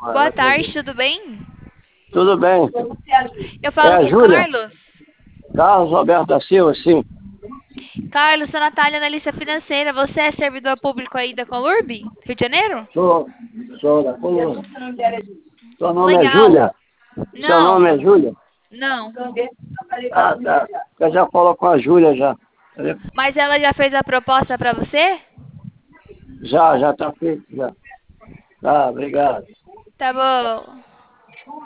Boa tarde, tudo bem? Tudo bem. Eu É falo a com o Júlia? Carlos. Carlos Roberto da Silva, sim. Carlos, sou Natália, analista financeira. Você é servidor público aí da Colurb, Rio de Janeiro? Sou da Coluna. Seu nome é Legal. Júlia? Seu Não, nome é Júlia? não. Ah, tá. Eu já falou com a Júlia já. Mas ela já fez a proposta pra você? Já tá feito, já. Tá, obrigado. Tá bom.